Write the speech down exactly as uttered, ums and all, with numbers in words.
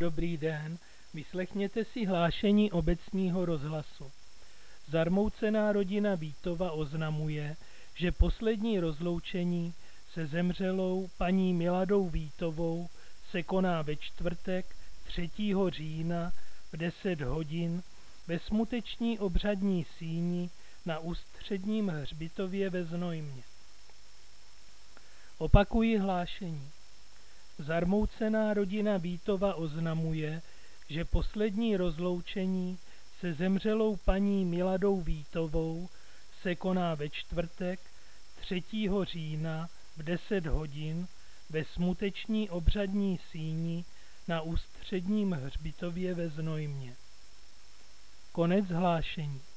Dobrý den, vyslechněte si hlášení obecního rozhlasu. Zarmoucená rodina Vítova oznamuje, že poslední rozloučení se zemřelou paní Miladou Vítovou se koná ve čtvrtek třetího října v deset hodin ve smuteční obřadní síni na Ústředním hřbitově ve Znojmě. Opakuji hlášení. Zarmoucená rodina Vítova oznamuje, že poslední rozloučení se zemřelou paní Miladou Vítovou se koná ve čtvrtek třetího října v deset hodin ve smuteční obřadní síni na Ústředním hřbitově ve Znojmě. Konec hlášení.